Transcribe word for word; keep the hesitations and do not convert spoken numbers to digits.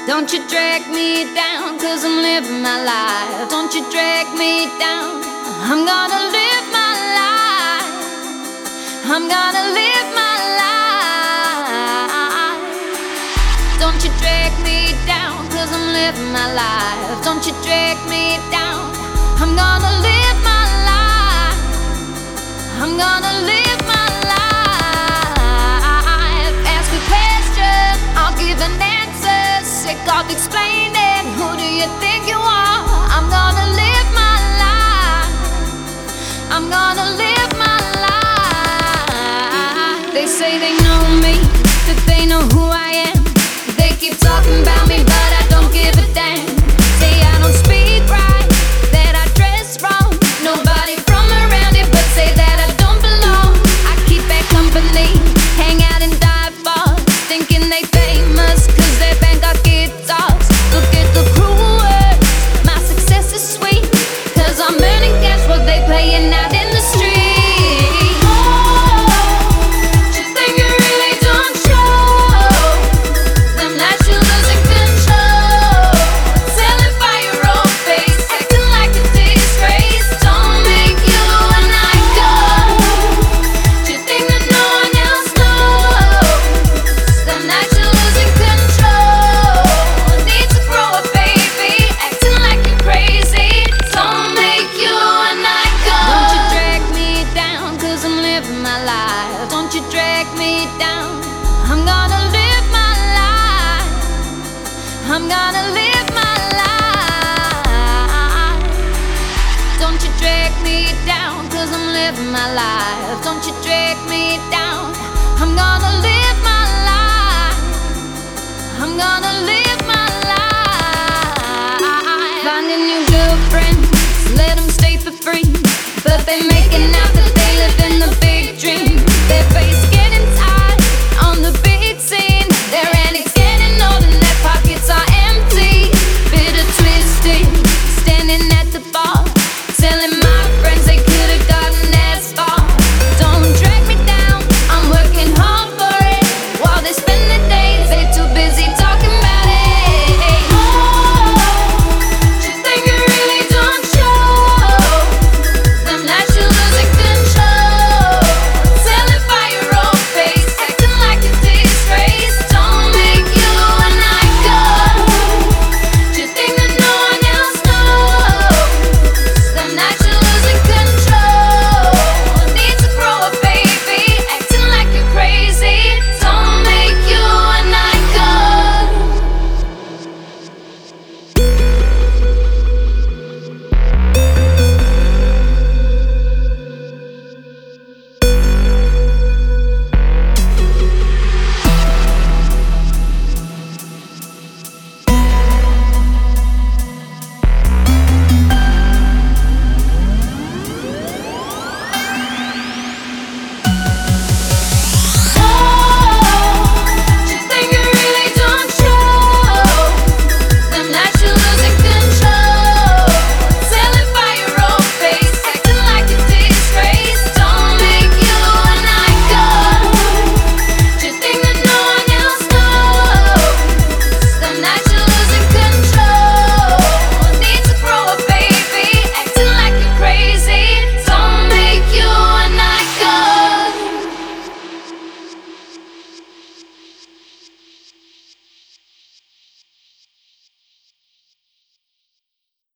Don't you drag me down, cause I'm living my life. Don't you drag me down, I'm gonna live my life. I'm gonna live my life. Don't you drag me down, cause I'm living my life. Don't you drag me down, I'm gonna live my life. I'm gonna live my life. Ask a question, I'll give an answer. Sick of explaining, who do you think you are? I'm gonna live my life. I'm gonna live my life. They say they know me, that they know who I am. They keep talking about me, but I don't give a damn. Say I don't speak right, that I dress wrong. Nobody from around here but say that I don't belong. I keep bad company, hang out in dive bars, thinking they famous cause their band got guitars. Look at the cruel words, my success is sweet, cause I'm earning cash while they playing out in the street. Don't you drag me down, I'm gonna live my life. I'm gonna live my life. Don't you drag me down, cause I'm living my life. Don't you drag me down, I'm gonna live my life. I'm gonna live my life. Find a new girlfriend, let them stay for free, but they making out that they live in the big dream. Their face